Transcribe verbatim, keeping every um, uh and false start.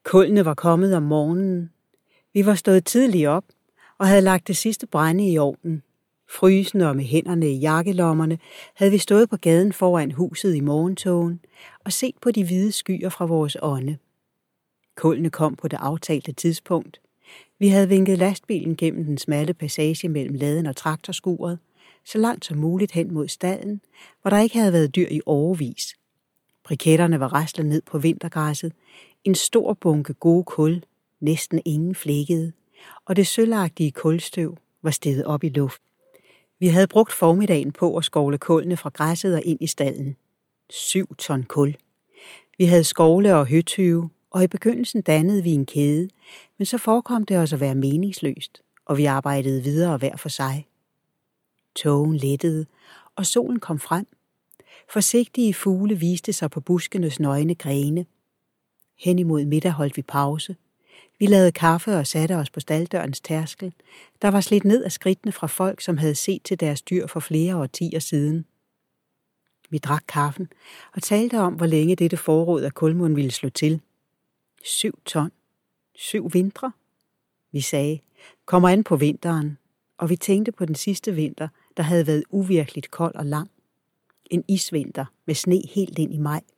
Kullene var kommet om morgenen. Vi var stået tidligt op og havde lagt det sidste brænde i ovnen. Frysende og med hænderne i jakkelommerne havde vi stået på gaden foran huset i morgentågen og set på de hvide skyer fra vores ånde. Kullene kom på det aftalte tidspunkt. Vi havde vinket lastbilen gennem den smalle passage mellem laden og traktorskuret, så langt som muligt hen mod stalden, hvor der ikke havde været dyr i årevis. Briketterne var raslet ned på vintergræsset, en stor bunke gode kul, næsten ingen flækkede, og det sølvagtige kulstøv var steget op i luft. Vi havde brugt formiddagen på at skovle kullene fra græsset og ind i stalden. Syv ton kul. Vi havde skovle og høtyve, og i begyndelsen dannede vi en kæde, men så forekom det os at være meningsløst, og vi arbejdede videre hver for sig. Tågen lettede, og solen kom frem. Forsigtige fugle viste sig på buskenes nøgne grene. Hen imod middag holdt vi pause. Vi lavede kaffe og satte os på stalddørens tærskel, der var slidt ned af skridtene fra folk, som havde set til deres dyr for flere årtier siden. Vi drak kaffen og talte om, hvor længe dette forråd af kulmund ville slå til. Syv ton. Syv vintre. Vi sagde, kommer an på vinteren, og vi tænkte på den sidste vinter, der havde været uvirkeligt kold og lang. En isvinter med sne helt ind i maj.